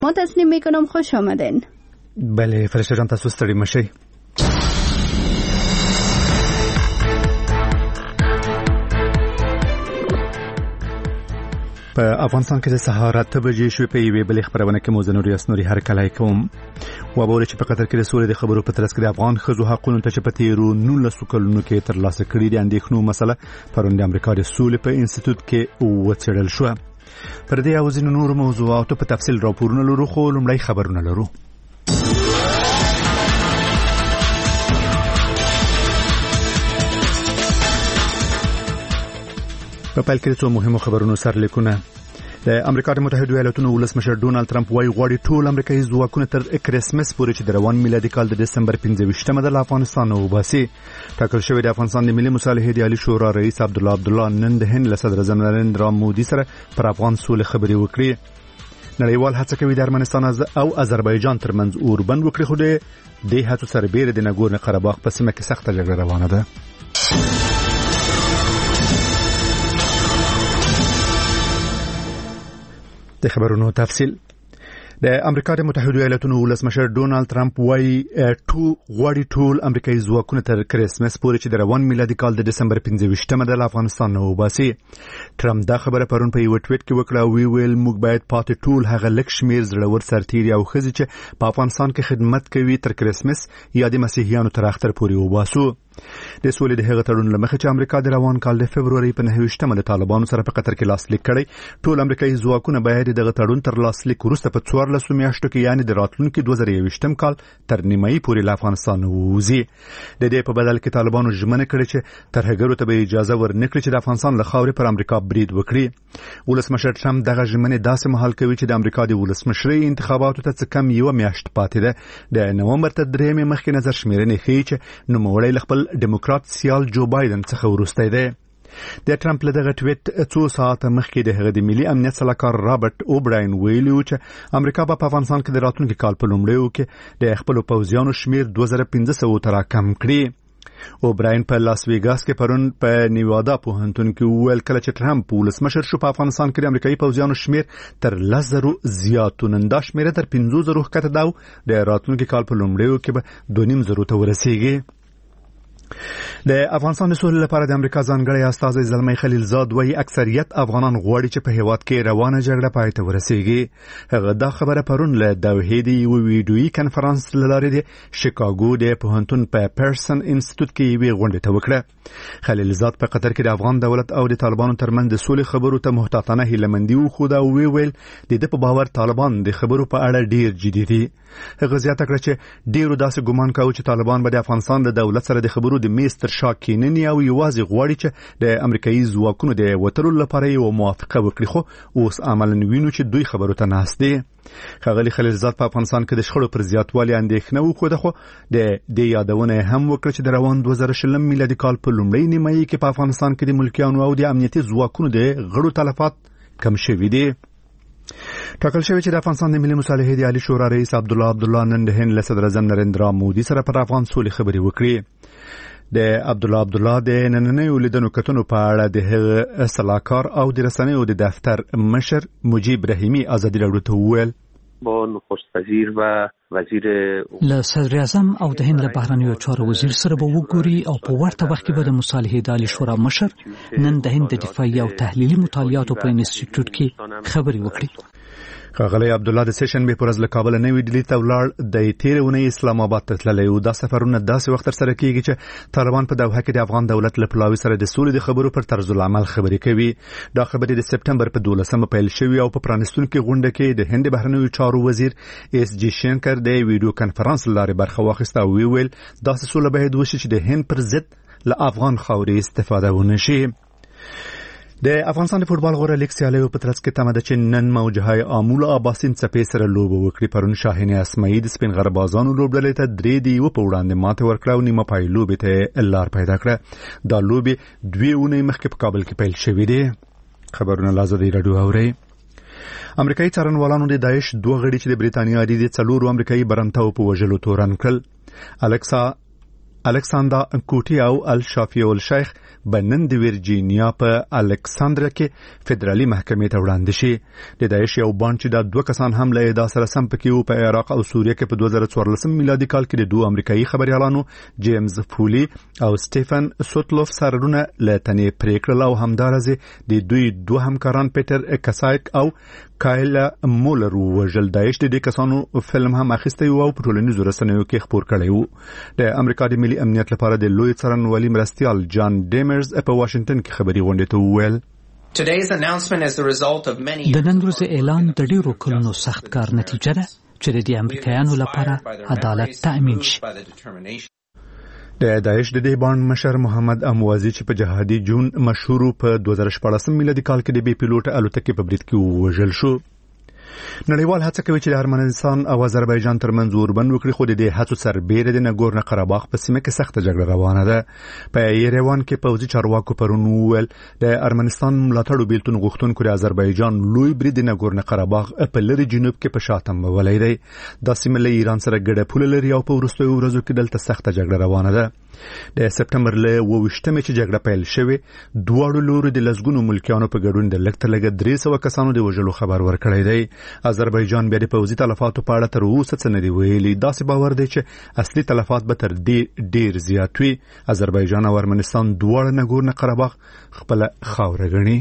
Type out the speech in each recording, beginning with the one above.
ما تصمیم میکنم خوش آمدین. بله فرشته جان تاسو ستړي مشئ. په افغانستان کې د سهار 8 بجې شوې په یوې بلې خبرونه کې مو زنوري اسنوري هرکلی کوم. وبوله چې په قطر کې د سولې د خبرو په ترڅ کې د افغان ښځو حقونو ته چې په تیرو 19 کلونو کې ترلاسه کړي دي اندېښنو مسله پرون د امریکا د سولې په انسټیټیوټ کې وڅېړل شو. پر دې او ځینو نورو موضوعاتو په تفصیل راپورونه لرو، خو لومړی خبرونه لرو. په پیل کې څو مهمو خبرونو سرلیکونه. د امریکا د متحده ایالاتونو ولسمشر ډونالد ترامپ وايي غواړي ټول امریکایي ځواکونه تر کرسمس پورې چې د روان میلادي کال د دسمبر 15مه د افغانستان وباسي. ټاکل شوی د افغانستان د ملي مصالحې د عالی شورا رئیس عبدالله نن د هند له صدر اعظم نریندرا مودي سره پر افغان سولې خبرې وکړي. نړیوال هڅه کوي د ارمنستان او آذربایجان ترمنځ اوربند وکړي، خو د دې هڅو سربېره د ناګورنو قرهباغ په سیمه کې سخته جګړه روانه ده. د خبرونو تفصیل. د امریکا د متحده ایالاتونو ولسمشر ډونالد ترامپ وايي غواړي ټول امریکایي ځواکونه تر کرسمس پورې چې د روان میلادي کال د دسمبر 15مه د افغانستان وباسي. ترامپ دا خبره پرون په یو ټویټ کې وکړه او ویل موږ باید پاتې ټول هغه لک شمیر زړور سرتیري او ښځې چې په افغانستان کې خدمت کوي تر کرسمس یا د مسیحیانو تر اختر پورې وباسو. د سولې د هغه تړون لمخې چې امریکا د روان کال د فبرवरी په 29مه د طالبانو سره په قطر کې لاسلیک کړی، ټول امریکایي ځواکونه باید دغه تړون تر لاسلیک وروسته په 14 میاشتو کې یعنی د راتلونکي 2021م کال تر نیمایي پورې له افغانستان ووځي. د دې په بدل کې طالبانو ژمنه کړې چې ترهګرو ته به اجازه ورنکړي چې د افغانستان له خاورې پر امریکا برید وکړي. ولسمشر ترامپ دغه ژمنه داسې مهال کوي چې د امریکا د ولسمشرۍ انتخاباتو ته څه کم یو میاشت پاتې ده. د نومبر تر 3مې مخکې نظر شمیرنې ښیي چې نوموړی خپل ډیموکرات سیال جو بایدن څخه وروسته دی. د ټرمپ له دغه ټویټ څو ساعته مخکې د هغه د ملي امنیت سلاکار رابرټ اوبراین ویلي چې امریکا په افغانستان کې د راتلونکي کال په لومړیو کې د خپل پوځیانو شمیر 2500 ته راکم کړي. اوبراین په لاس ویګاس کې پرون په نیوادا پوهنتون کې ویل کله چې ترامپ ولسمشر شو په افغانستان کې د امریکایي پوځیانو شمیر تر 10,000 زیات نن دا شمیر تر 15,000 کته دا د راتلونکي کال په لومړیو کې به 2,500 ته ورسیږي. د افغانستان د سولې لپاره د امریکا ځانګړی استازی زلمی خلیلزاد وايي اکثریت افغانان غواړي چې په هیواد کې روانه جګړه پای ته ورسیږي. هغه دا خبره پرون له دوحې د یو ویډیویي کنفرانس لاره د شیکاګو د پوهنتون په پرسن انسټیټیوټ کې یوې غونډې ته وکړه. خلیلزاد په قطر کې د افغان دولت او د طالبانو ترمنځ د سولې خبرو ته محتاطانه هیلهمندي وښوده او ویل د دې په باور طالبان د خبرو په اړه ډیر جدي دي. هغه زیاته کړه چې ډیرو داسې ګمان کاوه چې طالبان به د افغانستان د دولت سره د خبرو د میز تر شا کینني او یوازې غواړي چې د امریکایي ځواکونو د وتلو لپاره یو موافقه وکړي، خو اوس عملاً وینو چې دوی خبرو ته ناست دي. ښاغلي خلیلزاد په افغانستان کې د شخړو پر زیاتوالي اندېښنه وښوده، خو د دې یادونه هم وکړه چې د روان 2020 میلادي کال په لومړۍ نیمایي کې په افغانستان کې د ملکیانو او د امنیتي ځواکونو د غړو تلفات کم شوي دي. ټاکل شوی چې د افغانستان د ملي مصالحې د عالی شورا رئیس عبدالله نن د هند له صدر اعظم نریندرا مودي سره پر افغان سولې خبرې وکړي. د عبدالله د نننیو لیدنو کتنو په اړه د هغه سلاکار او د رسنیو د دفتر مشر مجیب رحیمی ازادي راډیو ته وویل با نخست وزیر و وزیر له صدر اعظم او د هند له بهرنیو چارو وزیر سره به وګوري او په ورته وخت کې به د مصالحې د عالی شورا مشر نن د هند د دفاعي او تحلیلي مطالعاتو په انسټیټیوټ کې خبرې وکړي. ښاغلی عبدالله د سیشنبې په ورځ له کابل نوې ډیلي ته ولاړ. د تېرې اونۍ اسلام آباد ته تللی و. دا سفرونه داسې وخت ترسره کیږي چې طالبان په دوحه کې د افغان دولت له پلاوي سره د سولې د خبرو پر طرز العمل خبرې کوي. دا خبرې د سپټمبر په 12مه پیل شوې او په پرانستونکو غونډه کې د هند بهرنیو چارو وزیر اس جی شنکر د ویډیو کنفرانس لارې برخه واخیسته او ویل داسې سوله باید وشي چې د هند پر ضد له افغان خاورې استفاده ونه شي. د افغانستان د فوټبال غوره لیګ سیالیو په ترڅ کې تمه ده چې نن موجهای آمول اباسین څپې سره لوبه وکړي. پرون شاهین اسماعیل د سپین غربازانو لوبډلې ته 3-1 په وړاندې ماته ورکړه او نیمه پای لوبې ته لار پیدا کړه. دا لوبې 2 اونۍ مخکې په کابل کې پیل شوې دي. خبرونه لازم راډیو اوري. امریکایي څارنوالانو د داعش 2 غړي چې د بریتانیا د 4 امریکایي برنتاو په وژلو تورن کړل. الکساندر کوټي او الشافي الشیخ بنن د ویرجینیا په الکساندرا کې فدرالي محکمې ته وړاندې شي. د داعش یو بانډ چې د دوه کسان هم له ادا سره سم پکې په عراق او سوریه کې په 2014 میلادي کال کې د دوه امریکایي خبريالانو جیمز فولي او سټيفن سوتلوف سرونه له تنې پریکړه او همدارزه د دوی دوه همکاران پیټر کسایک او کایلا مولر وژل. داعش د دې کسانو فلم هم اخیستی او په ټولنیزو رسنیو کې خبر کړی و. د امریکا د ملي امنیت لپاره د لوی څارنوالي مرستيال جان ډیمرز په واشنگټن کې خبري غونډه ته وویل د نن ورځې اعلان د ډیرو کلونو سخت کار نتیجه ده چې د امریکایانو لپاره عدالت تأمین شي. د داعش د دې باند مشر محمد اموازي چې په جهادي جون مشهور په 2014 میلادي کال کې د بي پيلوټ الوتکې په برید کې وژل شو. نړیوال هڅه کوي چې د ارمنستان او آذربایجان ترمنځ اوربند وکړي، خو د دې هڅو سربېره د نګورنو قرهباغ په سیمه کې سخته جګړه روانه ده. په یریوان کې پوځي چارواکو پرون وویل د ارمنستان ملاتړو بیلتون غوښتونکو د آذربایجان لوی برید د نګورنو قرهباغ په لری جنوب کې په شاتم ولای دی. د سیمه له ایران سره ګډه پوله لري او په وروستیو ورځو کې دلته سخته جګړه روانه ده. د سپټمبر له 28مې چې جګړه پیل شوه، دواړو لورو د لسګونو ملکیانو په ګډون د لږ 300 کسانو د وژلو خبر ورکړی دی. آذربایجان بیا د پوځي تلفاتو په اړه تر اوسه څه نه دی ویلي. داسې باور دی چې اصلي تلفات به تر دې ډیر زیات وي. آذربایجان او ارمنستان دواړه نګورنو قرهباغ خپل خاوره ګڼي.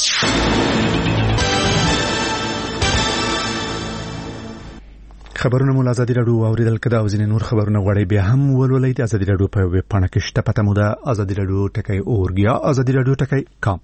خبرونه مو آزادي راډیو اوریدل کده او ځینې نور خبرونه غواړي بیا هم ولولئ د آزادي راډیو په ویب پاڼه کې شته پته مو ده آزادي راډیو ټکی اورګ یا آزادي راډیو ټکی کام.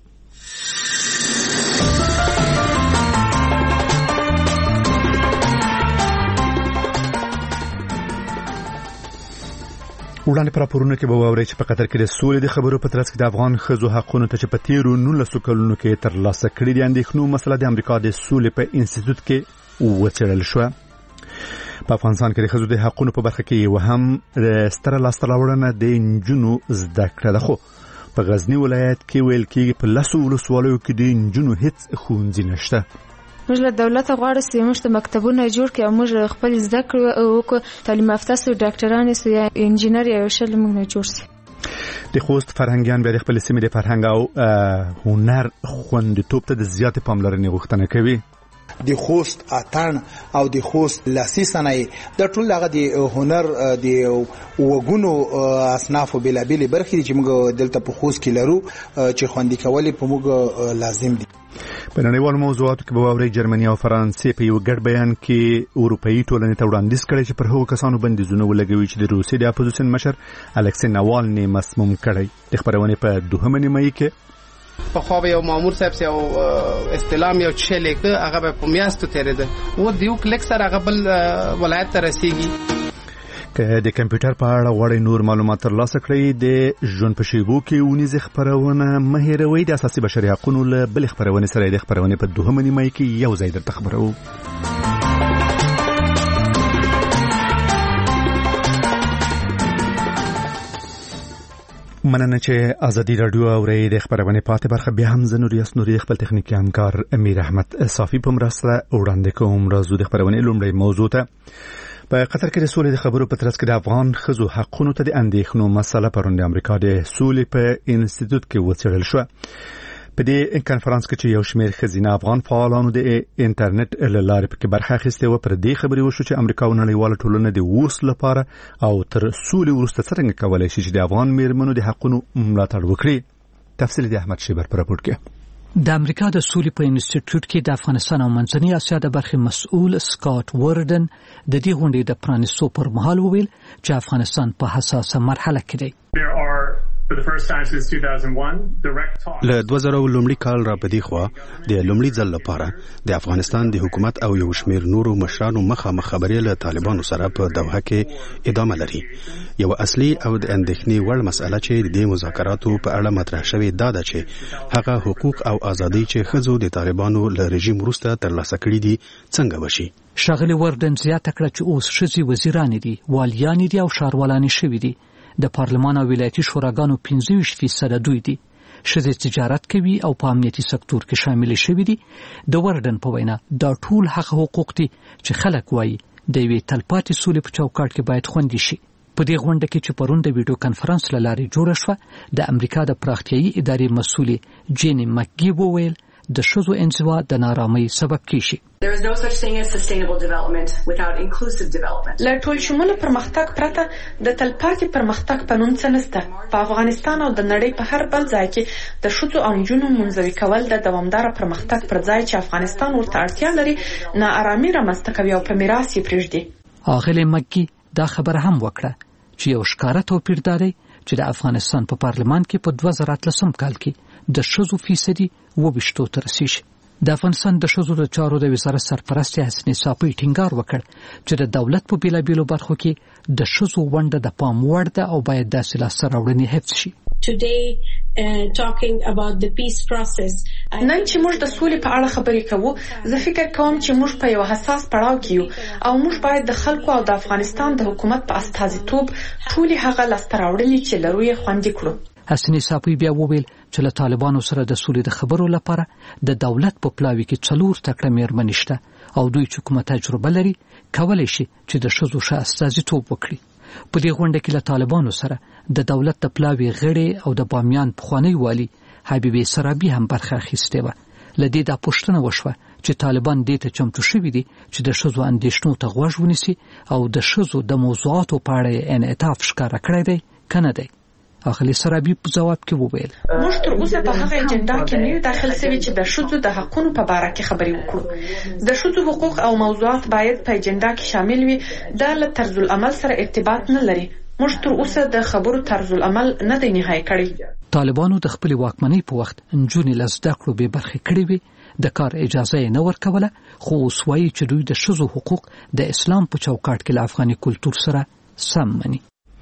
وړاندې پر راپورونه کې به واورئ چې په قطر کې د سولې د خبرو په ترڅ کې د افغان ښځو حقونو ته چې په تیرو 19 کلونو کې ترلاسه کړي دي اندېښنو مسله د امریکا د سولې په انسټیټیوټ کې وڅېړل شوه. په افغانستان کې د ښځو د حقونو په برخه کې یو هم ستره لاسته راوړنه د نجونو زده کړه ده، خو په غزنی ولایت کې ویل کېږي په 10 ولسوالیو کې د نجونو هیڅ ښوونځي نشته. موږ له دولت غواړو چې موږ ته مکتبونه جوړ کړي او موږ خپل زده کړو او تعلیم یافته سو ډاکټران سو یا انجینر یا شل موږ نه جوړ سي. د خوست فرهنګیان بیا د خپل سیمې د فرهنګ او هنر خوندیتوب ته د زیاتې پاملرنې غوښتنه کوي. د خوست اتن او د خوست لاسي صنایع د ټول هغه د هنر د وګونو اصناف بلابل برخې چې موږ دلته په خوست کې لرو چې خوندي کول په موږ لازم دي. په نړیوالو موضوعاتو کې به واورئ جرمني او فرانسې په یو ګډ بیان کې اروپאי ټولنې ته وړاندیز کړی چې پر هغو کسانو بندیزونه ولګوي چې د روسیې د اپوزیشن مشر الکسی ناوالني مسموم کړی. د خبرونې په 2 نیمایي کې په خو به یو مامور صاحب سي او استلام یو چې لیکه هغه په میاستو تیرېده و دیو کلیک سره هغه بل ولایت ته رسیږي. که د کمپیوټر په اړه غواړئ نور معلومات ترلاسه کړئ د ژوند په شیبو کې ونیزه خبرونه مه هېروئ. د اساسي بشري حقوقو له بل خبرونه سره د خبرونه په 2 نیمایي کې یو ځای درته خبرو. مننه چې آزادي راډیو اورئ. د خبرونه پاتې برخه بیا هم زنوریاس نوري خپل تخنیکی همکار امیر احمد صافي په مرسته وړاندې کوم. راځو د خبرونه لومړی موضوع ته. په قطر کې د سولې د خبرو په ترڅ کې د افغان ښځو حقونو ته د اندېښنو مسله پرون د امریکا د سولې په انسټیټیوټ کې وڅېړل شو. په دې کانفرنس کې چې یو شمېر ښځینه افغان فعالانو د انټرنیټ له لارې پکې برخه اخیستې و، پر دې خبرې وشو چې امریکا او نړیواله ټولنه د اوس لپاره او تر سولې وروسته څنګه کولی شي چې د افغان میرمنو د حقونو ملاتړ وکړي. تفصیل د احمد شیبر په راپور کې. د امریکا د سولې په انسټیټیوټ کې د افغانستان او منځنۍ اسیا د برخې مسؤل سکاټ وردن د دې غونډې د پرانیستو پر مهال وویل چې افغانستان په حساسه مرحله کې دی. له 2000 لومړي کال را پدې خوا د لومړي ځل لپاره د افغانستان د حکومت او یو شمېر نورو مشرانو مخامخ خبرې له طالبانو سره په دوحه کې ادامه لري. یو اصلي او د اندېښنې وړ مسله چې د مذاکراتو په اړه مطرح شوې ده چې هغه حقوق او ازادي چې ښځو د طالبانو له رژیم وروسته ترلاسه کړي دي څنګه وشي. ښاغلي وردن زیاته کړه چې اوس ښځې وزیرانې دي، والیانې دي او ښاروالانې شوي دي. د پارلمان او ولایتي شوراګانو 25% دوی دي. ښځې تجارت کوي او په امنیتي سکتور کې شامل شوي دي. د وردن په وینا دا ټول هغه حقوق دي چې خلک وایي د یوې تلپاتې سولې په چوکاټ کې باید خوندي شي. په دې غونډه کې چې پرون د ویډیو کانفرنس لاري جوړ شو د امریکا د پراختیایي ادارې مسؤلې جینی مکګي وویل د شذو انزوا د نارامۍ سبب کیږي. There is no such thing as sustainable development without inclusive development. له ټول شموله پرمختګ پرته د تلپاتې پرمختګ په نوم څه نشته. په افغانستان او د نړۍ په هر بل ځای کې د شذو او نجونو منزوي کول د دوامدار پرمختګ پر ځای چې افغانستان ورته اړتیا لري ناارامي رامنځته کوي او په میراث یې پرېږدي. اغلی مکګي دا خبره هم وکړه چې یو ښکاره توپیر دی چې د افغانستان په پارلمان کې په 2013 کال کې د شذو فیصدي 22 ته رسیږي. د افغانستان د شذو د چارو د وزارت سرپرست حسنې صافي ټینګار وکړ چې د دولت په بیلابیلو برخو کې د شذو ونډه د پام وړ ده او باید داسې لاسته راوړنې حفظ شي. talking about the peace process. نن چې موږ د سولې په اړه خبرې کوو زه فکر کوم چې موږ په یو حساس پړاو کې یو او موږ باید د خلکو او د افغانستان د حکومت په استازیتوب ټولې هغه لاسته راوړنې چې لرو یې خوندي کړو. حسنې صافي بیا وویل چې له طالبانو سره د سولې د خبرو لپاره د دولت په پلاوي کې 4 تکړه میرمنې شته او دوی چې کومه تجربه لري کولای شي چې د شذو ښه استازیتوب وکړي. په دې غونډه کې له طالبانو سره د دولت د پلاوي غړي او د بامیان پخوانی والی حبیبي سرابي هم برخه اخیسته و. لدې دا پوښتنه وشوه چې طالبان دې ته چمتو شوي دي چې د شذو اندېښنو ته غوږ ونیسي او د شذو د موضوعاتو په اړه انعطاف ښکاره کړی دی کنه دی. اخلي سرابي په جواب کې وویل موږ تر اوسه په هغه اجنډا کې نه یو داخل شوي چې د شذو د حقونو په اړه کې خبرې وکړو. د شذو حقوق او موضوعات باید په اجنډا کې شامل وي. دا له طرز العمل سره ارتباط نه لري. موږ تر اوسه د خبرو طرز العمل نه دی نهایی کړی. طالبانو د خپل واکمنۍ په وخت نجونې له زده کړو بې برخې کړې وي. د کار اجازه یې نه ورکوله خو اوس وایي چې دوی د شذو حقوق د اسلام په چوکاټ کې له افغاني کلتور سره سم مني.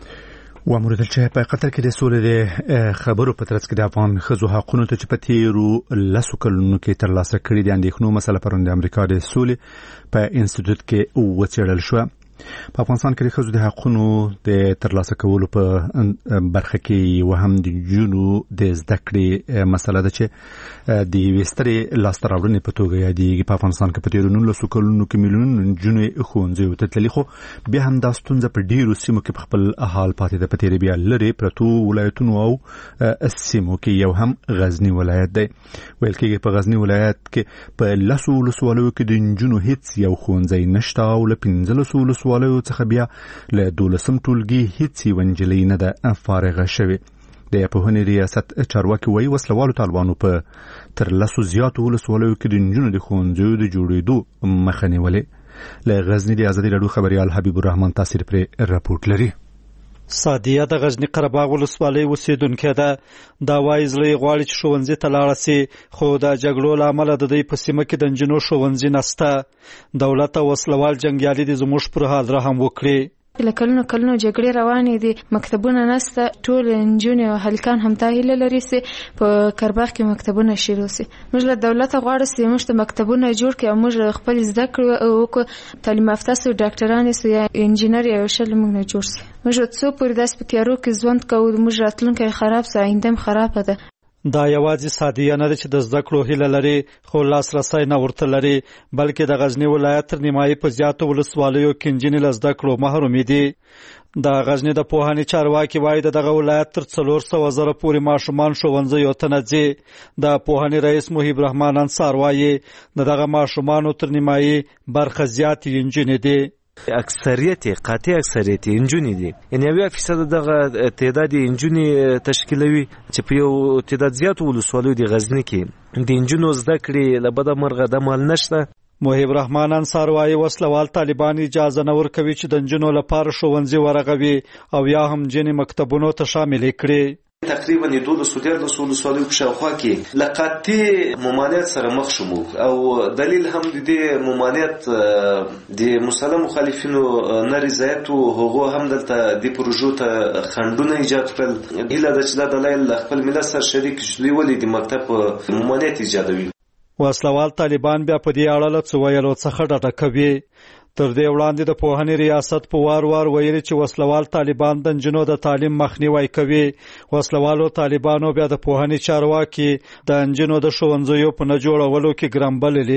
واموردل چې په قطر کې د سولې د خبرو په ترڅ کې د افغان ښځو حقونو ته چې په تیرو لسو کلونو کې ترلاسه کړي د اندېښنو مسله پرون د امریکا د سولې په انسټیټیوټ کې وڅېړل شوه. په افغانستان کې د ښځو د حقونو د ترلاسه کولو په برخه کې وهم د جنو د زده کړې مسله ده چې د وسترې لاسته راوړنې په توګه یادېږي. په افغانستان کې په تیرو 19 کلونو کې میلیونونه نجونې ښوونځیو ته تللې خو بیا هم دا ستونزه په ډیرو سیمو کې په خپل حال پاتې ده. په تیرې بیا لرې پرتو ولایتونو او سیمو کې یو هم غزنی ولایت دی. ویل کېږي په غزنی ولایت کې په 10 ولسوالیو کې د نجونو هیڅ یو ښوونځی نشته او له 15 ولسوالیو څخه بیا له 12 ټولګي هیڅ یوه نجلۍ نه ده فارغه شوې. د پوهنې ریاست چارواکي وایي وسلوالو طالبانو په تر 10 زیاتو ولسوالیو کې د نجونو د ښوونځیو د جوړېدو مخه نیولې. له غزني د ازادي راډیو خبريال حبیب الرحمن تاثیر پرې راپورټ لري. سادیه د غزنی قرهباغ ولسوالۍ اوسیدونکې ده. دا وایي زړه غواړي چې ښوونځي ته لاړه سي خو د جګړو له امله د دوی په سیمه کې د نجونو ښوونځي نشته. دولت او وسلوال جنګیالي دي زموږ پر حال رحم وکړي. له کلونو جګړې روانې دي مکتبونه نشته. ټول نجونې او هلکان هم دا هیله لري چې په قرهباغ کې مکتبونه شروع شي. موږ له دولت غواړو چې موږ ته مکتبونه جوړ کړي او موږ خپل زده کړو او تعلیم یافته سو ډاکټران سو یا انجینر یا شل موږ نه جوړ شي. موږ څو پورې داس په تیارو کې ژوند کوو. موږ راتلونکي خراب سه آینده خراب ده. دا یوازې سادیه نه ده چې د زده کړو هیله لري خو لاسرسی نه ورته لري بلکې د غزنی ولایت تر نیمایي په زیاتو ولسوالیو کې نجونې له زده کړو محرومې دي. د غزنی د پوهنې چارواکي وایي دغه ولایت تر 400,000 پورې ماشومان ښوونځیو ته نه ځي. د پوهنې رئیس محیب رحمان انصار وایي دغه ماشومانو تر نیمایي برخه زیاتې نجونې دي. اکثریت قاطع اکثریت انجونی دي. یعنی 1% دغه تعداد انجونی تشکیلوي چې په یو تعداد زیات ولسوالیو د غزنی کې د انجونو زده کړې له بده مرغه د مال نشته. محیب رحمان انصار وایي وسلوال طالبان اجازه نه ورکوي چې د نجونو لپاره ښوونځي ورغوي او یا هم ځینې مکتبونو ته شامل کړي. تقریبا 12 ولسوالیو په شاوخوا کې لقطي ممانعت سره مخ شوم او دلیل هم د دې ممانعت د مسلمان مخالفینو نه رضایت او هغه هم دلته د پروژو ته خندونه ایجاد کړل. هیله ده چې دا دلایل خپل ملت سره شریک شي ولې د مکتب ممانعت ایجادوي. وسلوال طالبان بیا په دې اړه له څه ویلو څخه ډډه کوي. تر دې وړاندې د پوهنې ریاست په وار ویلي چې وسلوال طالبان د نجونو د تعلیم مخنیوي کوي. وسلوالو طالبانو بیا د پوهنې چارواکي د نجونو د ښوونځیو په نه جوړولو کې ګرم بللي.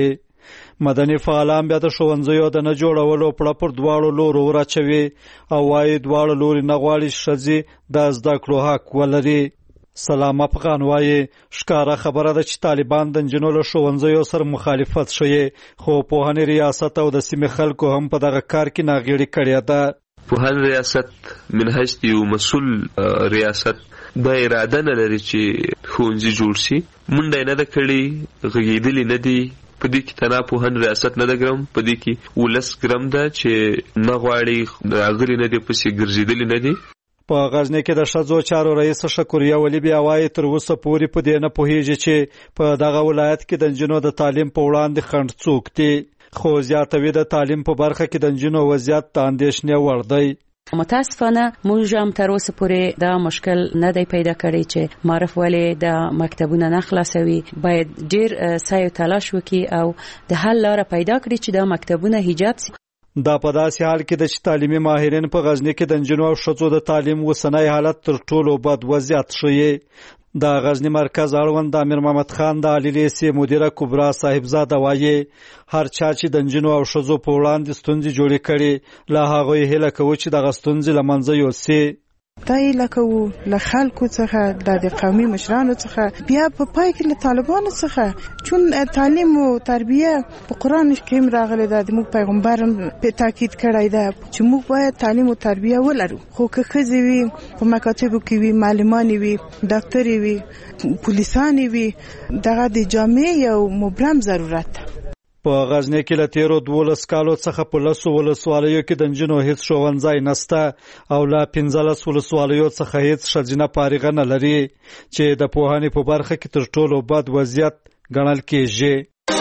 مدني فعالان بیا د ښوونځیو د نه جوړولو پړه پر دواړو لورو ورچوي او وايي دواړو لوري نه غواړي ښځې د زده کړو حق ولري. سلام افغان وايي ښکاره خبره ده چې طالبان د نجونو له ښوونځیو سره مخالفت ښیي، خو پوهنې ریاست او د سیمې خلکو هم په دغه کار کې ناغېړي کړې ده. پوهن ریاست من حیث یو مسؤل ریاست دا اراده نه لري چې ښوونځي جوړ شي، منډه نه ده کړې، غږېدلې نه دي. په دې کې تنها پوهن ریاست نه ده ګرم، په دې کې 19 ګرم ده چې نه غواړي راغلي نه دي، پسې ګرځېدلې نه دي. په غزنی کې د ښځو چارو رئیس شکریه ولی بیا وایي تر اوسه پورې په دې نه پوهېږي چې په دغه ولایت کې د نجونو د تعلیم په وړاندې خنډ څوک دي، خو زیاتوي د تعلیم په برخه کې د نجونو وضعیت د اندېښنې وړ دی. متاسفانه موږ هم تر اوسه پورې دا مشکل نه دی پیدا کړی چې معرف ولې د مکتبونو نه خلاصوي. باید ډیر سعی او تلاش وکړي او د حل لاره پیدا کړي چې دا مکتبونه حجاب سي. دا په داسې حال کې د تعلیمي ماهرین په غزنی کې د نجونو او ښځو د تعلیم وسنۍ حالت تر ټولو بد وضعیت ښیي. د غزنی مرکز اړوند امیر محمد خان د عالی لیسې مدیره کبرا صاحبزاده وایي هر چا چې د نجونو او ښځو په وړاندې ستونزې جوړې کړي له هغوی هیله کوو چې دغه ستونزې له منځه یوسي. دا یې لکه له خلکو څخه د قومي مشرانو څخه بیا په پای کې له طالبانو څخه چون تعلیم او تربیه په قرآن کې راغلی ده. موږ پیغمبر په تاکید کړی ده چې موږ باید تعلیم او تربیه ولرو، خو که ښځې وي په مکاتبو کې وي، معلمان وي، ډاکټرې وي، پولیسان وي، دغه د جامع یو مبرم ضرورت ده. په غزنی کې له تیرو 12 کالو څخه په 10 ولسوالیو کې د نجونو هیڅ ښوونځی نشته او له 15 ولسوالیو څخه هیڅ ښځینه فارغه نه لري چې د پوهنې په برخه کې تر ټولو بد وضعیت ګڼل کېږي.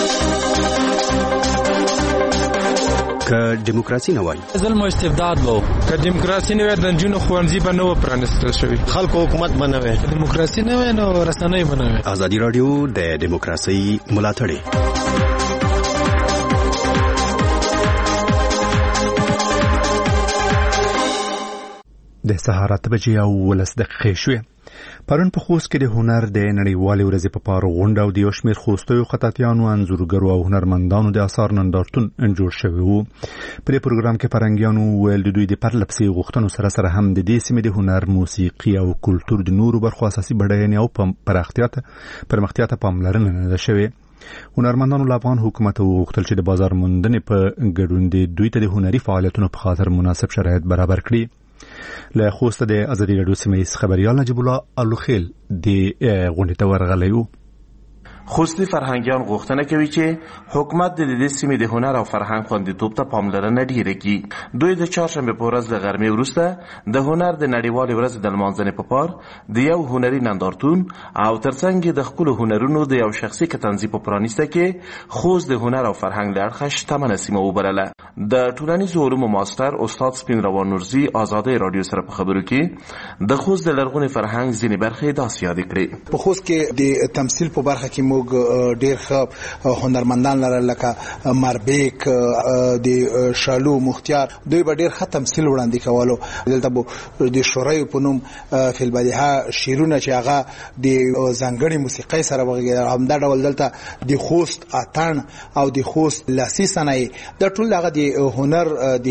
که دیموکراسي نه وای ظلم او استبداد وو، که دیموکراسي نه وای د نجونو ښوونځي به نه و پرانستل شوي، خلکو حکومت به نه وای، دیموکراسي نه وای نو رسنۍ به نه وای. ازادي راډیو د دیموکراسي ملاتړ د سهار 8 بجې او 19 دقیقې شوې. پرون په خوست کې د هنر د نړیوالې ورځې په پاره غونډه او د یو شمېر خوستیو خطاطیانو، انځورګرو او هنرمندانو د اثار نندارتون جوړ شوی و. په دې پروګرام کې فرهنګیانو ویل د دوی د پرلپسې غوښتنو سره سره هم د دې سیمې د هنر، موسیقي او کلتور د نورو برخو اساسي بډاینې او پرمختیا ته پاملرنه نه ده شوې. هنرمندانو له افغان حکومت وغوښتل چې د بازار موندنې په ګډون دوی ته د هنري فعالیتونو په خاطر مناسب شرایط برابر کړي. له خوست د ازادي راډیو سیمه خبريال نجیب الله الوخیل د غونډې ته ورغلی و. خوستی فرهنګیان غوښتنه کوي چې حکومت د دې سیمې د هنر او فرهنګ خوندیتوب ته پاملرنه ډیره کړي. دوی د چهارشنبه په ورځ د غرمې وروسته د هنر د نړیوالې ورځې د لمانځنې په پار د یو هنري نندارتون او ترڅنګ د خپل هنرونو د یو شخصي کتنځي په پرانیسته کې خوست د هنر او فرهنګ له اړخه شتمنه سیمه وبلله. د ټولنیزو علومو ماستر استاد سپین روان نورزي آزادۍ رادیو سره په خبرو کې د خوست د لرغوني فرهنګ ځینې برخې داسې یادې کړې. په خوست کې د تمثيل په برخه کې موږ ډېر ښه هنرمندان لرل، لکه ماربیک، د شالو مختار، دوی به ډېر ښه تمثيل وړاندې کولو. دلته د شورای په نوم فل بدیهه شیرونه چې هغه د ځانګړي موسیقۍ سره وغږیدل. همدا ډول دلته د خوست اتڼ او د خوست لاسي صنایع د ټول هغه د هنر د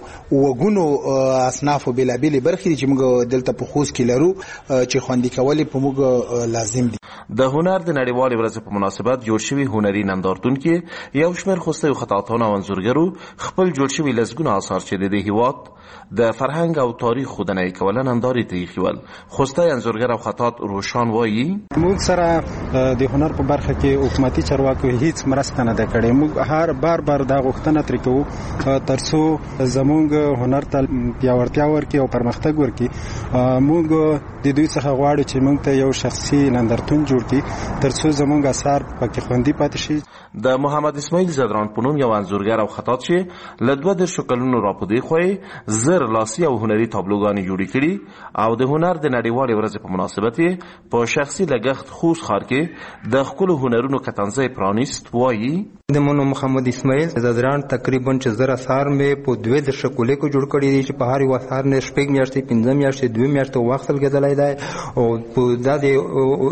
وګونو اصناف بېلابېلې برخې چې موږ دلته په خوست کې لرو چې خوندي کول په موږ لازم دي. د هنر د نړیوالې ورځې په مناسبت جوړ شوی هنري نندارتون کې یو شمېر خوستیو خطاطانو او انځورګرو خپل جوړ شوي لسګونه آثار چې د هېواد د فرهنګ او تاریخ ښودنه یې کوله نندارې ته ایښي ول. خوستی انځورګر او خطاط روشان وایي موږ سره د هنر په برخه کې حکومتي چارواکو هیڅ مرسته نه ده کړې. موږ هر بار دا غوښتنه ترې کوو ترڅو زموږ هنر ته پیاوړتیا ورکړي او پرمختګ ورکړي. موږ د دوی څخه غواړو چې موږ ته یو شخصي نندارتون جوړ کړي ترڅو زموږ اثار پکې خوندي پاتې شي. د محمد اسماعیل زدران په نوم یو انځورګر او خطاط چې له 22 کلونو راپدې خوې زر لاسي او هنري تابلوګانې جوړې کړي او د هنر د نړیوالې ورځې په مناسبت په شخصي لګښت خوست ښار کې د خپلو هنرونو کتنځی پرانیست. وایي د مونو محمد اسماعیل زدران تقریبا چې زر اثار مې په 12 شکلې کې جوړ کړي دي چې په هر یو اثار نه شپږ میاشتې 15 میاشتې 2 میاشتې وخت لګیدلی دی او دا د هنر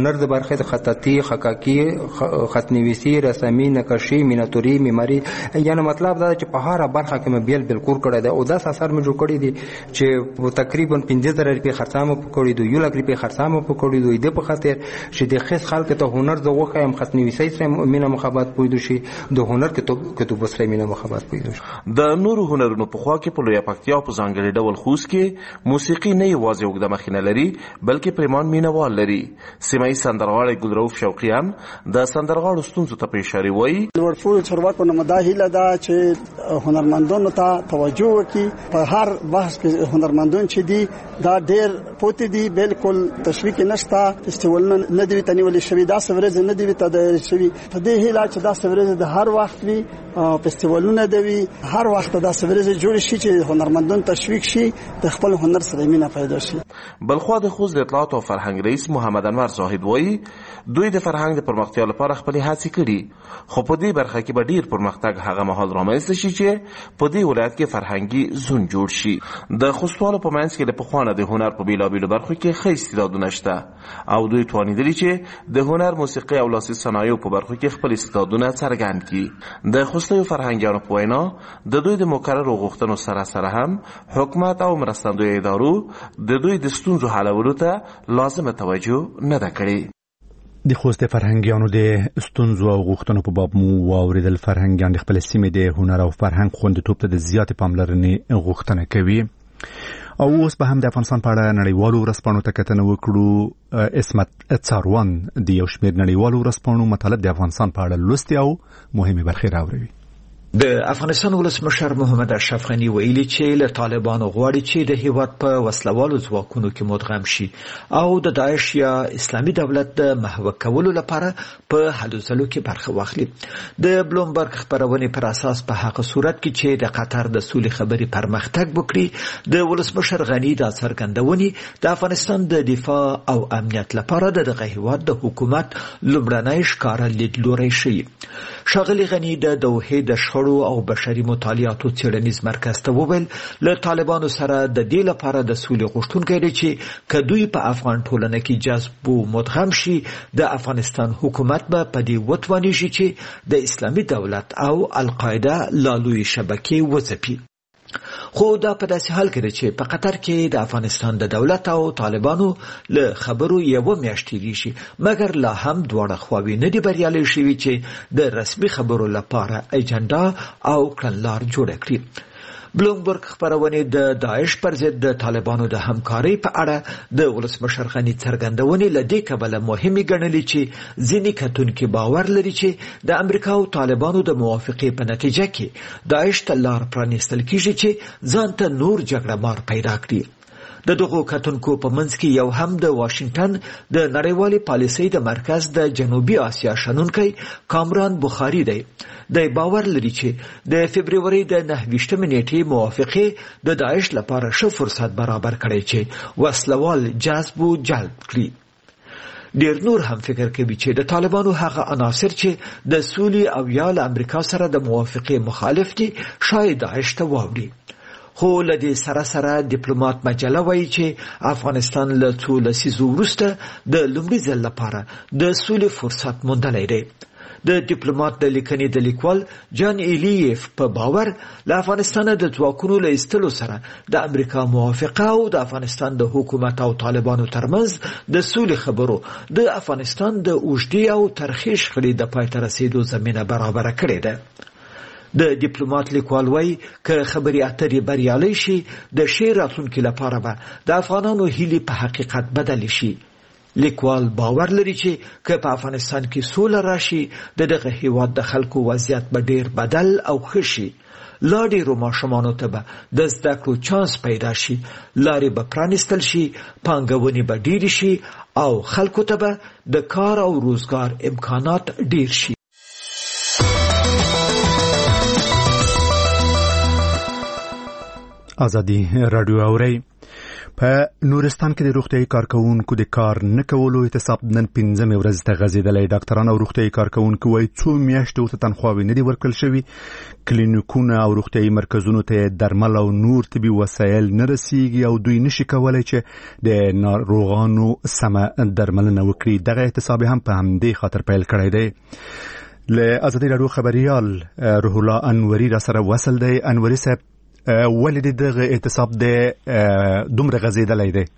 هنر د برخه د خطاطي، حقاقي، خطنویسي، رسامي، نقاشي، میناتوري، معماري، یعنی مطلب دا چې په هر برخه کې مې بیل بالکل کړی دی او دا اثر مې جوړ کړی دي چې تقریبا 15000 روپۍ خرڅامه پکړی دوی 1 لک روپۍ خرڅامه پکړی دوی د په خاطر چې د خاص خلک ته هنر زغه خیم خطنویسي سره مینه محبت پویدو شي د هنر کتب سره مینه محبت پویدو شي. د نورو هنرونو په خوا کې په لوی پکتیا په ځانګړي ډول خوست کې موسیقي نه یوازې وګړه مخینه لري بلکې پریمان مینوال لري. سیمایي سندرغاړی ګلروف شوقیان د سندرغاړو ستونزو ته په اشاره وایي ورفول چارواکو نه مداهله دا چې هنرمندانو ته توجه وکړي په هر بحث کې هنرمندان چې دي دا ډېر پوتې دي بالکل تشویق نشته فستیوالونه نه دی تنیول شوی دا سورز نه دی ته شوی په دې هیله چې دا سورز د هر وخت وي فستیوالونه دی هر وخت دا سورز جوړ شي چې هنرمندان تشویق شي د خپل هنر سره مینه پیدا شي. بلخو د خوست د اطلاعات او فرهنګ رئیس محمد انور زاهد وایي دوی د فرهنګ د پرمختیا لپاره خپل هڅې کړي خو په دې برخه کې به ډیر پرمختګ هغه مهال رامنځته شي چې په دې ولایت کې فرهنګي زون جوړ شي. د خوستوالو په منځ کې د پخوانه د هنر په بیلابیلو برخو کې ښه استعدادونه شته او دوی توانیدلي چې د هنر، موسیقي او لاسي صنایعو په برخو کې خپل استعدادونه څرګند کړي. د خوستیو فرهنګیانو په وینا د دوی د مقررو غوښتنو سره سره هم حکومت او مرستندوی ادارو د دوی د ستونزو حلولو ته لازمه توجه نه ده کړې. د خوست فرهنګیانو د ستونزو او غوښتنو په باب مو واوریدل. فرهنګیان د خپل سیمې د هنر او فرهنګ خوندیتوب ته د زیاتې پاملرنې غوښتنه کوي. او اوس به هم د افغانستان په اړه نړیوالو ورځپاڼو ته کتنه وکړو. اسمت څاروان د یو شمېر نړیوالو ورځپاڼو مطالب د افغانستان په اړه لوستي او مهمې برخې راوړي. د افغانستان ولسمشر محمد اشرف غنی ویلي چې له طالبانو غواړي چې د هیواد په وسلوالو ځواکونو کې مدغم شي او د داعش یا اسلامي دولت د محو کولو لپاره په هلو ځلو کې برخه واخلي. د بلومبرګ خبرونې پر اساس په هغه صورت کې چې د قطر د سولې خبرې پرمختګ وکړي د ولسمشر غنی د څرګندونې د افغانستان د دفاع او امنیت لپاره دغه هیواد د حکومت لومړنی ښکارا لیدلوری شي. ښاغلي غنی د دوحې د او بشري مطالعاتو څېړنیز مرکز ته وویل له طالبانو سره د دې لپاره د سولې غوښتونکي دي چې کدوې په افغان ټولنه کې جذب او مدغم شي د افغانستان حکومت به په دې وتوانیږي چې د اسلامي دولت او القاعده لالوی شبکې وځپي. خو دا په داسې حال کې چې په قطر کې د افغانستان د دولت او طالبانو له خبرو یو میاشت تیری شي مګر لا هم دواړه خواوې نه دي بریالي شوي چې د رسمي خبرو لپاره اجنډا او کړنلار جوړ کړي. بلومبرګ خبرونه د داعش پر ضد د طالبانو د همکارۍ په اړه د ولسمشر غنی څرګندونې لدې کبله مهمه ګڼلې چې ځینې کتونکو باور لري چې د امریکا او طالبانو د موافقې په نتیجه کې داعش تلار پرانیستل کیږي چې ځان ته نور جګړه مار پیدا کړي. د دغه کتونکو په منځ کې یو هم د واشنگټن د نړیوالې پالیسۍ د مرکز د جنوبي آسیا شنونکي کامران بخاری دی. د باور لري چې د فبرवरी د 29 نیټې موافقه د داعش لپاره ښه فرصت برابر کړي چې وسلوال جذب او جلب کړي. ډیر نور هم فکر کوي چې د طالبانو هغه عناصر چې د سولې او یا له امریکا سره د موافقه مخالف دي شاید داعش ته واوړي. خو لدې سره سره ډیپلوماټ مجله وایي چې افغانستان له څو لسیزو وروسته د لومړي ځل لپاره د سولې فرصت موندلی دی. د ډیپلوماټ د لیکنې د لیکوال جان ایلیف په باور له افغانستان د ځواکونو له ایستلو سره د امریکا موافقه او د افغانستان د حکومت او طالبانو ترمنځ د سولې خبرو د افغانستان د اوږدې او ترخې شخړې د پای ته رسیدو زمینه برابره کړې ده. د ډیپلوماټ لیکوال وایي که خبرې اترې بریالۍ شي د ښې راتلونکي لپاره به د افغانانو هیلې په حقیقت بدلې شي. لیکوال باور لري چې که په افغانستان کې سوله راشي د دغه هیواد د خلکو وضعیت به ډیر بدل او ښه شي. لا ډیرو ماشومانو ته به د زده کړو چانس پیدا شي، لارې به پرانیستل شي، پانګونې به ډیرې شي او خلکو ته به د کار او روزګار امکانات ډیر شي. ازادي رادیو اوري په نورستان کې د روغتيایي کارکونکو د کار نه کولو اعتصاب نن 15 ورځ ته غځېدلی. ډاکټران او روغتيایي کارکونکو وايي 2 میاشتې ته تنخواوې نه دي ورکړل شوي. کلینیکونه او روغتيایي مرکزونو ته درمل او نور طبي وسایل نه رسیږي او دوی نشي کولای چې د ناروغانو سمه درملنه وکړي. دغه اعتصاب هم په همدې خاطر پیل کړی دی. له ازادي راډیو خبريال روح الله انوري را سره وصل دی. انوري صاحب ولې دغه اعتصاب د دومره غځېدلی دی؟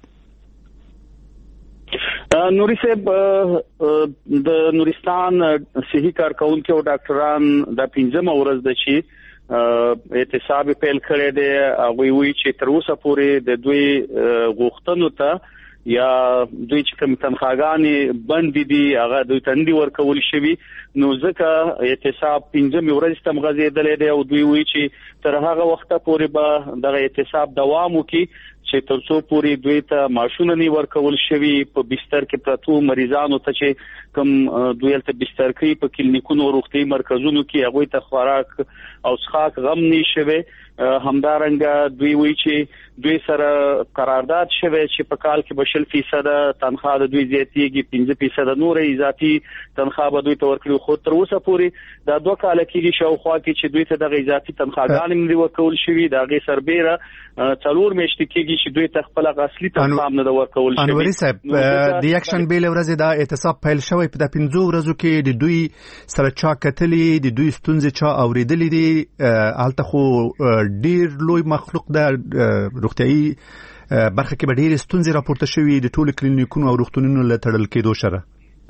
نوري صاحب د نورستان صحي کارکونکو او ډاکټران د 15 ورځ د شي اعتصاب پیل کړی دی. هغه وی چې تر اوسه پورې د دوی غوښتنو ته یا دوی چې کوم تنخواګانې بند دي هغه دوی تندي ورکول شوی، نو ځکه اعتصاب 15 ورځې تم غځېدلی دی او دوی وی چې تر هغه وخته پورې به دغه اعتصاب دوام وکړي چې تر څو پورې دوی ته معاشونه نه ورکول شوی. په بستر کې پرتو مریضانو ته چې کوم دوی ته بستر کې په کلینیکونو او روغتي مرکزونو کې هغه ته خوراک او څښاک غم نه شوي. همدارنګه دوی وی چې دوی سره قرارداد شوی چې په کال کې 20% تنخواه د دوی زیاتېږي، 15% نور اضافي تنخواه به دوی ته ورکړي. خو تر اوسه پورې دا 2 کال کې شاوخوا کې چې دوی ته د اضافي تنخواهګانې نه ورکول شوی، دا غي سربېره 4 میاشتې کېږي چې دوی ته خپل اصلي تنخواه نه ورکول شوی. انوري صاحب د اکشن بیل ورځ دا اعتصاب پیل شوی په 15 ورځو کې د دوی سره چا کتلې، د دوی ستونزې چا اوریدلې دي؟ البته خو ډیر لوی مخلوق د روغتيایي برخه کې ډیر ستونزې راپورته شوې د ټولو کلینیکونو او روغتونونو له تړل کېدو سره.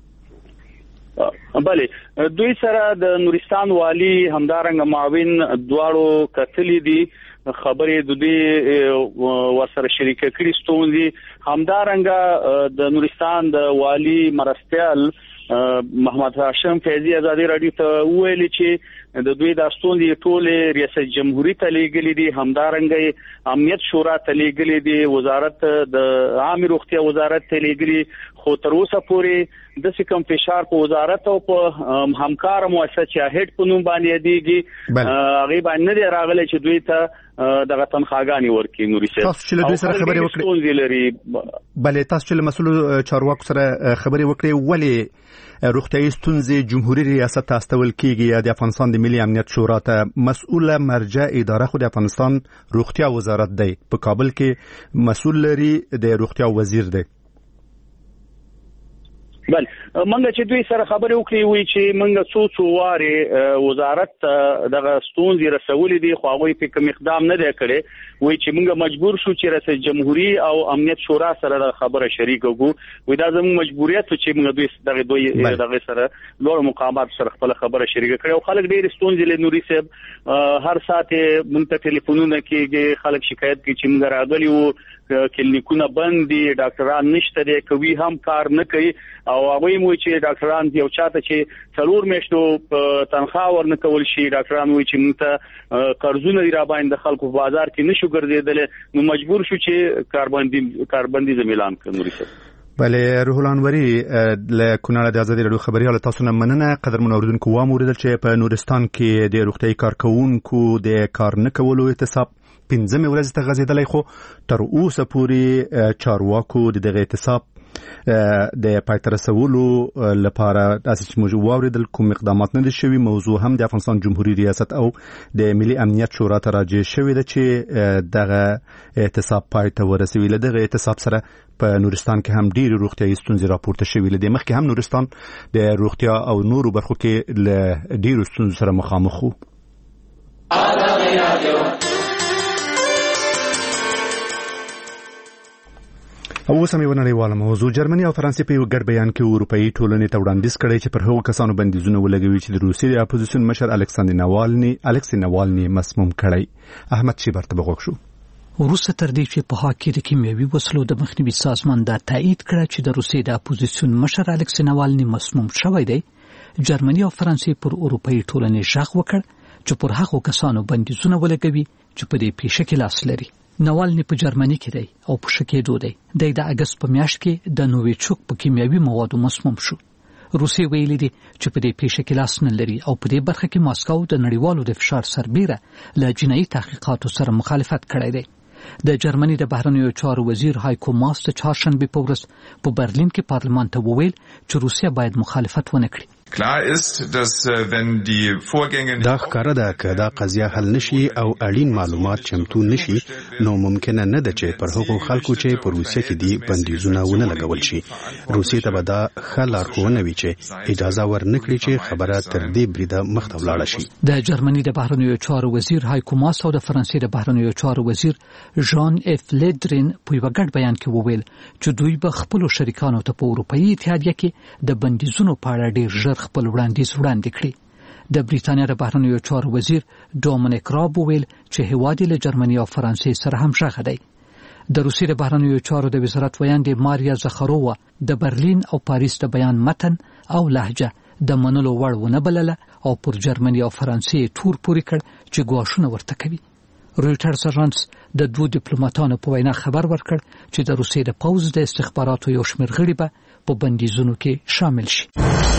بله دوی سره د نورستان والی همدارنګ معاون دواړو کتلې دي، خبرې د دې ورسره شریک کړي ستونزې. همدارنګ د نورستان د والی مرستيال محمد هاشم فیضی ازادي رادیو ته ویلي چې د دوی د ستونزې ټول ریاست جمهوریت ته لیږلي دي، همدارنګ امنیت شورا ته لیږلي دي، وزارت د عامه روغتیا وزارت ته لیږلي. خو تر اوسه پورې د کوم فشار په وزارت او په همکار مؤسسه چې هډ په نوم باندې دیږي هغه باندې نه راغلي چې دوی ته دغه تنخواګانې ورکړي. نوري صاحب تاسو چې دوی سره خبرې وکړې، بلې تاسو چې مسؤل چارواکو سره خبرې وکړې، ولې روغتيایي ستونزې جمهوریت ریاست ته استول کیږي یا د افغانستان د ملي امنیت شورا ته؟ مسؤله مرجع اداره خو د افغانستان روغتیا وزارت دی، په کابل کې مسؤل لري د روغتیا وزیر دی. بل منګه چې دوی سره خبرې وکړي وي چې منګه څو واره وزارت دغه ستونزې رسولې دي، خو هغه په کوم اقدام نه دی کړی. وي چې منګه مجبور شو چې ریاست جمهوریت او امنیت شورا سره خبره شریک وګو. وي دا زموږ مجبوریت چې منګه دوی دغه سره لوړ مقامات سره خپل خبره شریک کړي. او خلک ډېر ستونزې له نوري صاحب هر ساعت مونږ ته ټلیفونونه کېږي، خلک شکایت کوي چې موږ راغلي وو کلینیکونه بند دي، ډاکټران نشته دي، کوي هم کار نه کوي. او هغه مو چې ډاکټران یو چاته چې 4 میاشتو تنخواه ورنه کول شي، ډاکټران وایي چې موږ ته قرضونه را باندې خلکو په بازار کې نشو ګرځیدل، نو مجبور شو چې کاربندي اعلان کړو. نوري صاحب بله روح الله انوري له کونړ د ازادي راډیو خبريال تاسو نه مننه. قدرمن اوریدونکو واموریدل چې په نورستان کې د روغتيایي کارکونکو د کار نه کولو اعتصاب 15 ورځې ته غځېدلی، خو تر اوسه پورې چارواکو دغه اعتصاب د پای ته رسولو لپاره داسې چې موږ واوریدل کوم اقدامات نه دي شوي. موضوع هم د افغانستان جمهوریت ریاست او د ملي امنیت شورا ته راجع شوې ده چې دغه اعتصاب پای ته ورسوي. له دغه اعتصاب سره په نورستان کې هم ډېرې روغتیایي ستونزې راپورته شوې. له دې مخکې هم نورستان د روغتیا او نورو برخو کې له ډېرو ستونزو سره مخامخ و. او اوس هم یو نړیواله موضوع. جرمني او فرانسې په یو ګډ بیان کې اروپایي ټولنې ته وړاندیز کړی چې پر هغو کسانو بندیزونه ولګوي چې د روسیې د اپوزیسیون مشر الکسي ناوالني مسموم کړی. احمد شیبر ته بغوښ شو. وروسته تر دې چې په هغه کې د کیمیاوي وسلو د مخنیوي سازمان دا تایید کړ چې د روسیې د اپوزیسیون مشر الکسي ناوالني مسموم شوی دی، جرمني او فرانسې پر اروپایي ټولنې ژغ وکړ چې پر هغو کسانو بندیزونه ولګوي چې په دې پیښه کې لاس لري. ناوالني په جرمني کې دی او په شکېدو دی. د اگست په میاشت کې د نوویچوک په کیمیاوي موادو مسموم شو. روسیې ویلي دي چې په دې پیښه کې لاس نه لري او په دې برخه کې ماسکو د نړیوالو د فشار سربېره له جنایي تحقیقاتو سره مخالفت کړی دی. د جرمني د بهرنیو چارو وزیر هایکو ماس د چهارشنبه په ورځ په برلین کې پارلمان ته وویل چې روسیه باید مخالفت ونه کړي. دا ښکاره ده که دا قضیه حل نشي او اړین معلومات چمتو نشي نو ممکنه نه ده چې پر هغو خلکو چې په روسیه کې دي بندیزونه ونه لګول شي. روسیې ته به دا ښه لارښوونه وي چې اجازه ورنکړي چې خبره تر دې بریده مخته ولاړه شي. د جرمني د بهرنیو چارو وزیر هایکو ماس او د فرانسې د بهرنیو چارو وزیر ژان اف لیدرین په یو ګډ بیان کې وویل چې دوی به خپل شریکانو ته په اروپایي اتحادیه کې د بندیزونو په اړه ډیر ژر خپل وړاندې کړي. د بریتانیا د بهرنیو چارو وزیر ډومینیک راب وویل چې هیواد له جرمني او فرانسې سره هم ژغه دی. د روسیې د بهرنیو چارو د وزارت ویاندې ماریا زخرووا د برلین او پاریس د بیان متن او لهجه د منلو وړ ونه بلله او پر جرمني او فرانسې تور پوري کړ چې ګواښونه ورته کوي. رویټرز اژانس د دوه ډیپلوماټانو په وینا خبر ورکړ چې د روسیې د پوځ د استخباراتو یو شمېر غړي به په بندیزونو کې شامل شي.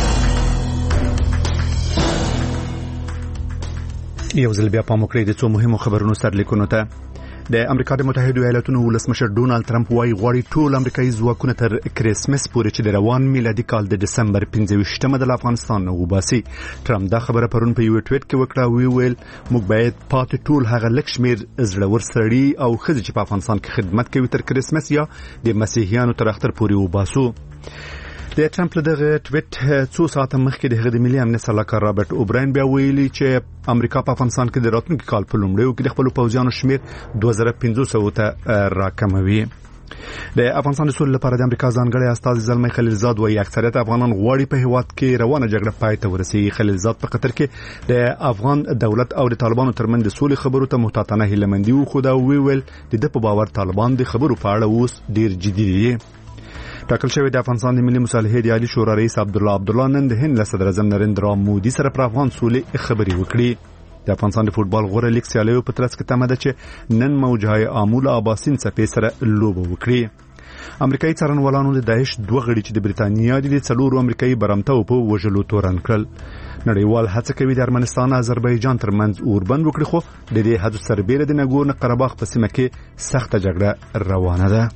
یو ځل بیا پام وکړئ د څو مهمو خبرونو سرلیکونو ته. د امریکا د متحده ایالاتونو ولسمشر ډونالد ترامپ وايي غواړي ټول امریکایي ځواکونه تر کریسمس پورې چې د روان میلادي کال د دسمبر 15مه د افغانستان نه وباسي. ترامپ دا خبره پرون په یو ټویټ کې وکړه او ویل موږ باید پاتې ټول هغه لږ شمېر زړور سړي او ښځې چې په افغانستان کې خدمت کوي تر کریسمس یا د مسیحیانو تر اختر پورې وباسو. د ټرمپ له دغه ټویټ څو ساعته مخکې د هغه د ملي امنیت سلاکار رابرټ اوبراین بیا ویلي چې امریکا په افغانستان کې د راتلونکي کال په لومړیو کې د خپلو پوځیانو شمېر 2500 ته راکموي. د افغانستان د سولې لپاره د امریکا ځانګړی استازی زلمي خلیلزاد وايي اکثریت افغانان غواړي په هیواد کې روانه جګړه پای ته ورسیږي. خلیلزاد په قطر کې د افغان دولت او د طالبانو ترمنځ د سولې خبرو ته محتاطانه هیلهمندي وښوده او ویل د په باور طالبان د خبرو په اړه اوس ډیر جدي دي. ټاکل شوی د افغانستان د ملي مصالحې د عالی شورا رئیس عبدالله نن د هند له صدر اعظم نریندرا مودي سره پر افغان سولې خبرې وکړي. د افغانستان د فوټبال غوره لیګ سیالیو په ترڅ کې تمه ده چې نن موجهای آمول اباسین څپې سره لوبه وکړي. امریکایي څارنوالانو د داعش دوه غړي چې د بریتانیا د 4 امریکایي برمته په وژلو تورن کړل. نړیوال هڅه کوي د ارمنستان او آذربایجان ترمنځ اوربند وکړي خو د دې حد سربېره د نګورنو قرهباغ په سیمه کې سخته جګړه روانه ده.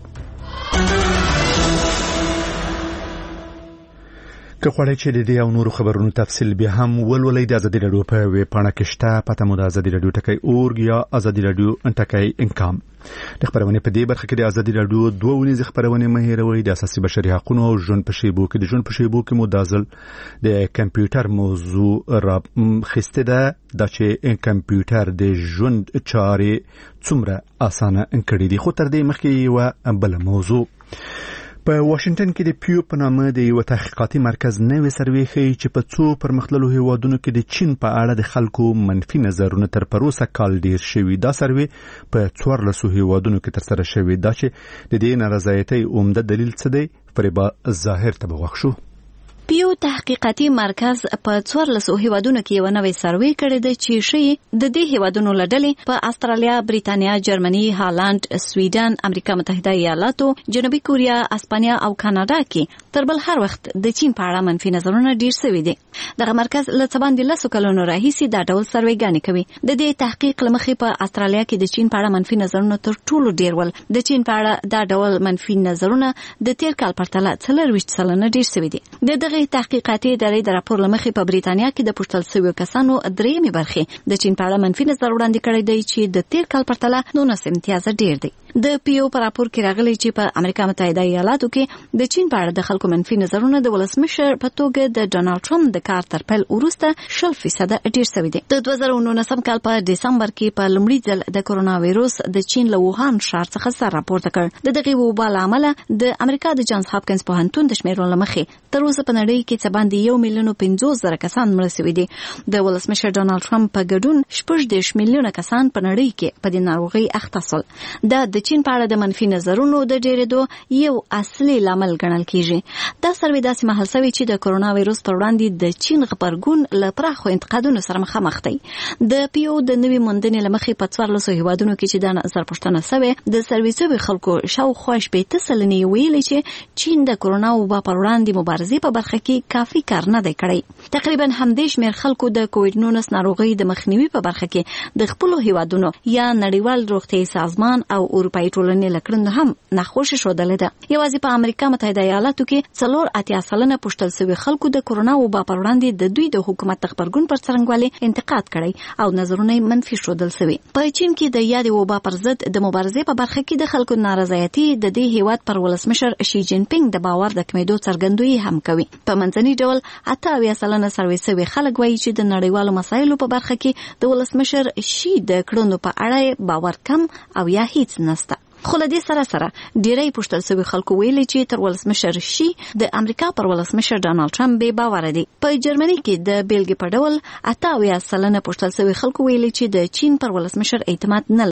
که غواړئ چې د دې او نورو خبرونو تفصیل بیا هم ولولئ د ازادي راډیو په ویب پاڼه کې شته. پته مو د ازادي راډیو ټکی اورګ یا ازادي راډیو ټکی انکام. د خبرونې په دې برخه کې د ازادي راډیو دوه ونیزه خبرونه مه هېروئ. د اساسي بشري حقوقو او ژوند په شیبو کې مو دازل د کمپیوټر موضوع را خسته ده چې کمپیوټر د ژوند چارې څومره اسانه کړي دي. خو تر دې مخکې یو بل موضوع په واشنگټن کې د پیو په نامه د یو تحقیقاتي مرکز نوې سروې ښیي چې په څو پرمختللو هیوادونو کې د چین په اړه د خلکو منفي نظرونه تر پروسه کال ډیر شوي. دا سروې په 14 هیوادونو کې ترسره شوې. دا چې د دې نارضایتۍ عمده دلیل څه دی؟ فریبا ظاهر ته بغوښ شو. پیو تحقیقاتي مرکز په 14 هیوادونو کې یو نوې سروې کړې ده چې شي د دې هیوادونو لړلې په استرالیا، بریتانیا، جرمني، هالند، سویډن، امریکا متحده ایالاتو، جنوبي کوریا، اسپانیا او کاناډا کې تر بل هر وخت د چین په اړه منفي نظرونه ډیر شوي دي. دغه مرکز له څه باندې 10 کلونو راهیسې دا ډول سروېګانې کوي. د دې تحقیق لمخې په استرالیا کې د چین په اړه منفي نظرونه تر ټولو ډیر ول. د چین په اړه دا ډول منفي نظرونه د تیر کال پرتله 40 سلنه ډیر شوي دي. د تحقیقاتي ادارې د راپور لمخې په بریتانیا کې د پوښتل شویو کسانو درېیمې برخې د چین په اړه منفي نظر وړاندې کړی دی چې د تیر کال پرتله 19 امتیاز ډیر دی. د پیو په راپور کې راغلی چې په امریکا متحده ایالاتو کې د چین په اړه د خلکو منفي نظرونه د ولسمشر په توګه د ډونالد ټرمپ د کار تر پیل وروسته 0% ډیر شوي دي. د 2019 کال په دسمبر کې په لومړي ځل د کورونا وایروس د چین له ووهان ښار څخه سر راپورته کړ. د دغه وبا له امله د امریکا د جانز هاپکینز پوهنتون د شمیرو لمخې تر اوسه په نړۍ کې څه باندې 1,50,000 کسان مړه شوي دي. د ولسمشر ډونالد ټرمپ په ګډون 14 میلیونه کسان په نړۍ کې په دې ناروغۍ اخته شول. دا د چین په اړه د منفي نظرونو د ډېرېدو یو اصلي لامل ګڼل کیږي. دا سروې داسې مهال شوی چې د کرونا وایروس پر وړاندې د چین غبرګون له پراخو انتقادونو سره مخامخ دی. د پیو د نوي موندنې لمخې په 14 هیوادونو کې چې د نظر پوښتنه شوې د سروې خلکو شاوخوا 80 سلنې ویلي چې چین د کرونا وبا پر وړاندې مبارزې په برخه کې کافي کار نه دی کړی. تقریبا همدې شمېر خلکو د کووډ 19 ناروغۍ د مخنیوي په برخه کې د خپل هیوادونو یا نړیوال روغتیايي سازمان او اروپאי ټولنې لکړند هم ناخوښه شودل ده. یوازې په امریکا متحده ایالاتو کې 4 سلنه پوښتل شوی خلکو د کرونا وبا پر وړاندې د دوی د حکومت خبرګون پر څرنګوالي انتقاد کړی او نظرونه منفي شودل شوی. په چین کې د یاد وبا پر ضد د مبارزې په برخه کې د خلکو نارضایتي د دې هیواد پر ولسمشر شي جین پینګ د باور د کمیدو څرګندوي هم کوي. په منځني ډول 8 سلنه سروې خلک وایي چې د نړیوالو مسایلو په برخه کې د ولسمشر شي د کړنو په اړه باور کم او یا هیڅ نشته. خو له دې سره ډیری پوښتل شوی خلکو ویلي چې تر ولسمشر شي د امریکا پر ولسمشر ډانلډ ټرمپ به باور دي. په جرمني کې د بیلګې په ډول 8 سلنه پوښتل شوی خلکو ویلي چې د چین پر ولسمشر اعتماد نه